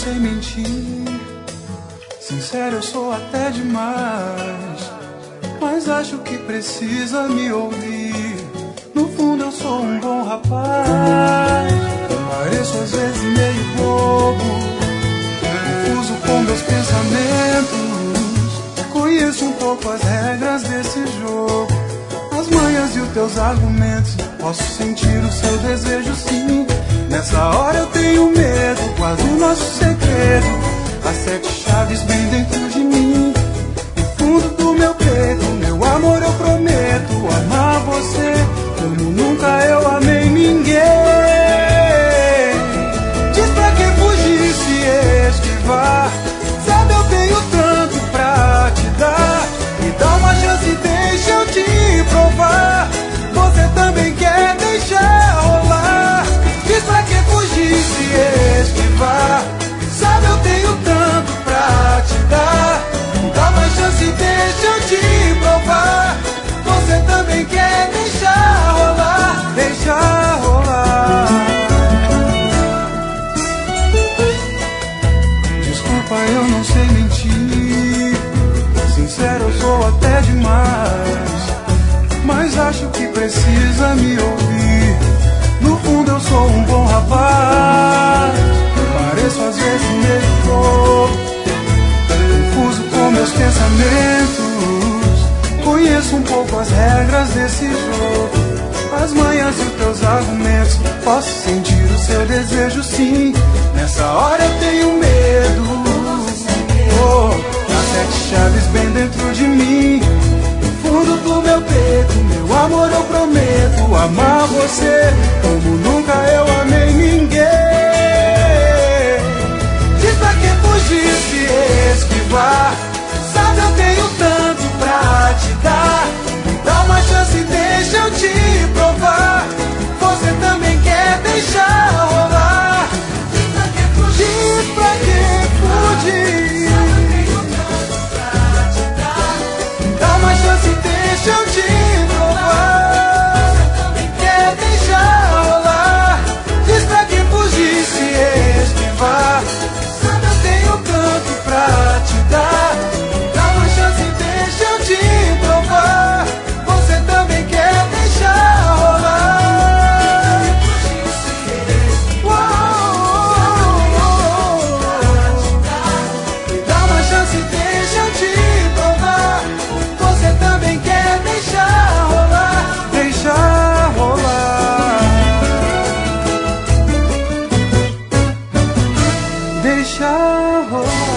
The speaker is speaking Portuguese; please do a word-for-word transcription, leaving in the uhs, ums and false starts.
sei mentir. Sincero, eu sou até demais, mas acho que precisa me ouvir. No fundo eu sou um bom rapaz. Pareço às vezes meio bobo, confuso com meus pensamentos. Conheço um pouco as regras desse jogo, as manhas e os teus argumentos. Posso sentir o seu desejo, sim. Nessa hora eu tenho medo, guardo o nosso segredo, as sete chaves bem dentro de mim. No fundo do meu peito, meu amor, eu prometo amar você como nunca eu amei ninguém. Diz pra que fugir se esquivar? Sabe, eu tenho tanto pra te dar. Me dá uma chance e deixa eu te provar. Você também quer deixar rolar? Diz pra que fugir se esquivar? Sabe, eu tenho tanto pra te dar. Me dá uma chance e deixa eu te provar. Você também quer deixar rolar, deixar rolar. Desculpa, eu não sei mentir. Sincero, eu sou até demais, mas acho que precisa me ouvir. No fundo eu sou um bom rapaz. Pareço às vezes meio bobo, confuso com meus pensamentos. Conheço um pouco as regras desse jogo, as manhas e os teus argumentos. Posso sentir o seu desejo, sim. Nessa hora eu tenho medo. Oh, as sete chaves bem dentro de mim. No fundo do meu peito, meu amor, eu prometo amar você como nunca eu amei ninguém. Diz pra que fugir se esquivar? Sabe, eu tenho tanto pra te dar. Me dá uma chance e deixa eu te provar. Você também quer deixar rolar? Diz pra que fugir? Diz pra que fugir? Me dá uma chance e deixa eu te provar. Você também quer deixar rolar? Diz pra que fugir se esquivar? Sabe, eu tenho tanto pra te dar. Dá uma chance e deixa eu te provar. Você também quer deixar rolar. Me dá uma chance e deixa eu te provar. Você também quer deixar rolar, deixar rolar, deixar rolar.